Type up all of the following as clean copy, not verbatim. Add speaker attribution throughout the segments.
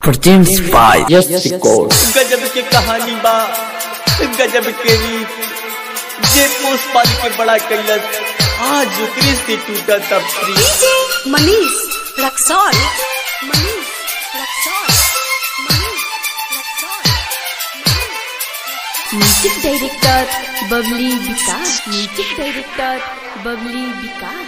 Speaker 1: Presents by yes record.
Speaker 2: गजब के कहानी बा गजब के रीत जे पोस पाल के बड़ा कैलस आज ओकरे से टूटा तब
Speaker 3: DJ Manish Raxaul Manish Raxaul music director Babli Vikas music director Babli Vikas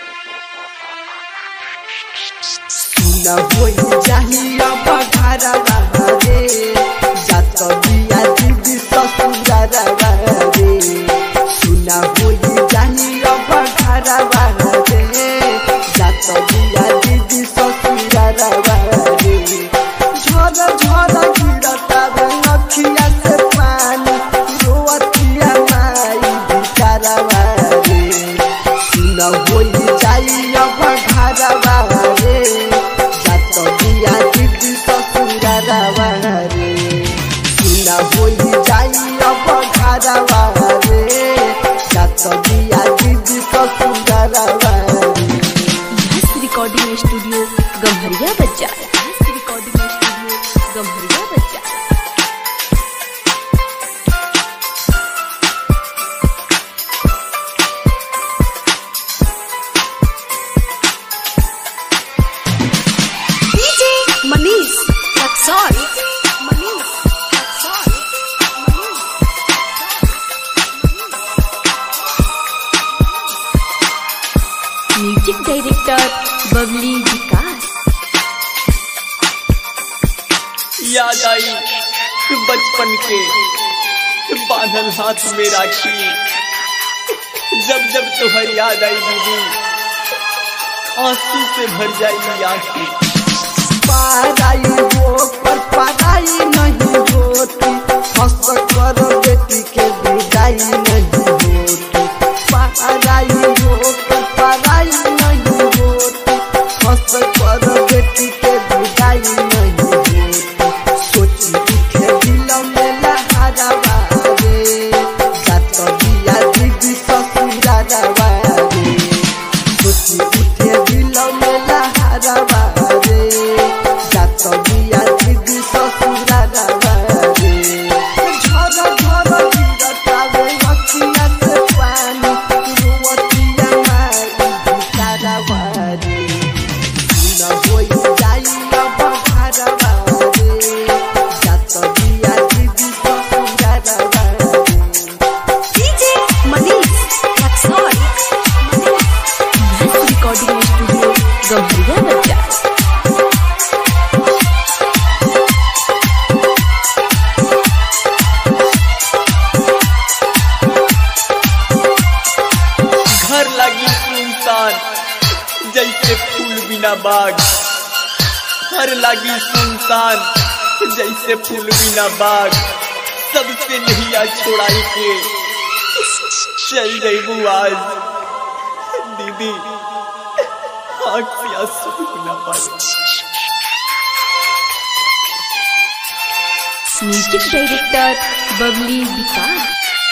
Speaker 4: न होई चाहिए बघारा रे जात बिया दीदी ससुरारा रे सुना होई चाहिए बघारा रे जात बिया दीदी ससुरारा रे झर झर गिरता अखिया से पानी रोवतिया माई बिचारा रे सुना होई चाहिए बघारा रे बिया दीदी ससुरारा रे सुना होई जाई अब घरवा रे जात बिया दीदी ससुरारा रे।
Speaker 3: रिकॉर्डिंग स्टूडियो गम्हरिया बाजार रिकॉर्डिंग स्टूडियो गम्हरिया बाजार मनीष रक्सौल मनीष रक्सौल म्यूजिक डायरेक्टर बबली विकास
Speaker 2: याद आई बचपन के बांधल हाथ में राखी जब जब तुम्हारी याद आई दीदी आंसू से भर जाएगी आंखें।
Speaker 4: पढ़ाई हो पर पढ़ाई नहीं होती हंस कर बेटी के विदाई नहीं होती पढ़ाई हो पर पढ़ाई नहीं होती हंस कर बेटी के विदाई नहीं होती सोची उठे दिल में लहरावा रे जात बिया दीदी ससुरारा रे सोची उठे दिल में लहरावा बिया दीदी ससुरारा रे झर झर गिरता अखिया से पानी रोवतिया माई बिचारा रे न होई जाई अब घरवा रे जात बिया दीदी ससुरारा रे।
Speaker 3: DJ Manish Raxaul recording studio Gamharia बाजार
Speaker 2: जैसे फूल बिना बाग हर लगी सुनसान जैसे फूल बिना बाग सबसे नैया छोड़ाई के चल जइबू आज दीदी आँख से आंसू ना पाए।
Speaker 3: म्यूजिक डायरेक्टर बबली विकास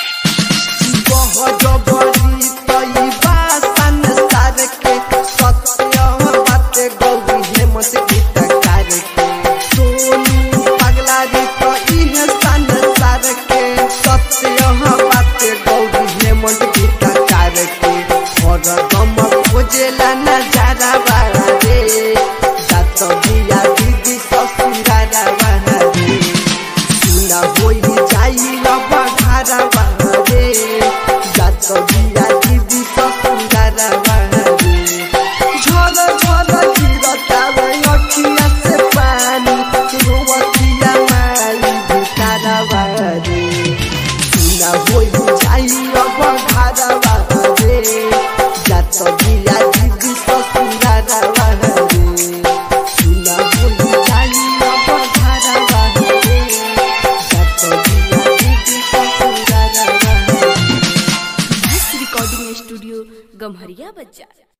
Speaker 4: बहुत बड़ी तई बासन सार के सत्य बात गौरी हेमंत गीतकार के सोनू पगला रे तो इहे सन सार के सत्य बात गौरी हेमंत गीतकार के और गम खोजेला नजारा रे जात बिया दीदी ससुरारा रे सुना होई जाई अब घरवा रे जात बिया दीदी ससुरारा रे झर झर गिरता अखिया से पानी रोवतिया माई बिचारा रे सुना होई जाई अब घरवा रे जात बिया दीदी ससुरारा रे सुना होई जाई अब घरवा रे जात बिया दीदी ससुरारा रे।
Speaker 3: रिकॉर्डिंग स्टूडियो गम्हरिया बाजार।